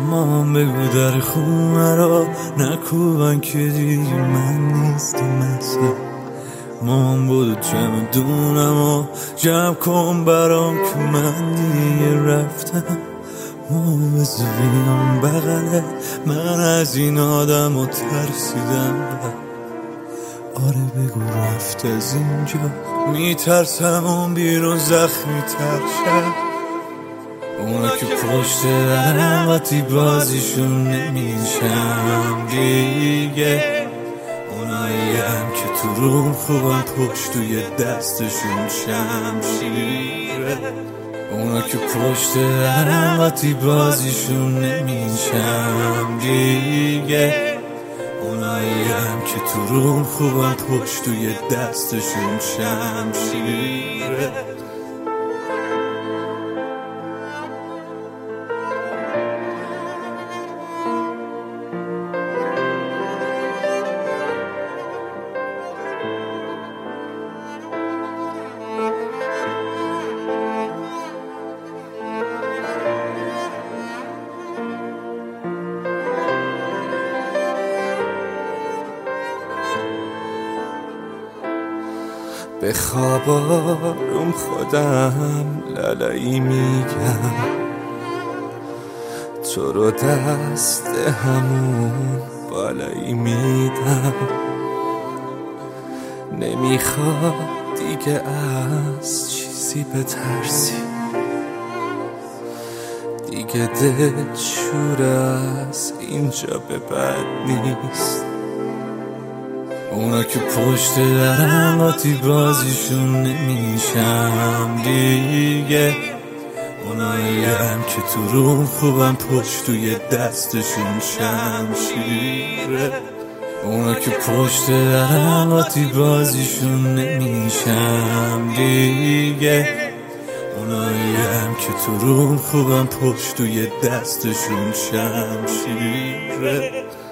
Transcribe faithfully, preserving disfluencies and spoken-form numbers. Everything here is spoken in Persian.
اما بگو در خونه را نکوبن که دیگه من نیستم مثلا مامان بودو چمدونم و جمع کن برام که من دیگه رفتم مامان بذار بیام بغله من از این آدم و ترسیدم آره بگو رفت از اینجا میترسم اون بیرون زخمی تر شد اونا که پشت درم وقتی بازیشون نمیشم دیگه اونایی هم که تو روم خوبم پشت توی دستشون شمشیره اونا که پشت درم وقتی بازیشون نمیشم دیگه اونایی هم که تو روم خوبم پشت توی دستشون شمشیره به خواب آروم خودم لالایی میگم تو رو دست همون بالایی میدم نمیخواد دیگه از چیزی بترسی دیگه دل شور از اینجا به بعد نیست اونا که پشت درم وقتی بازیشون نمیشم دیگه اونایی هم که تو روم خوبم پشت توی دستشون شمشیره اونا که پشت درم وقتی بازیشون نمیشم دیگه اونایی هم که تو روم خوبم پشت توی دستشون شمشیره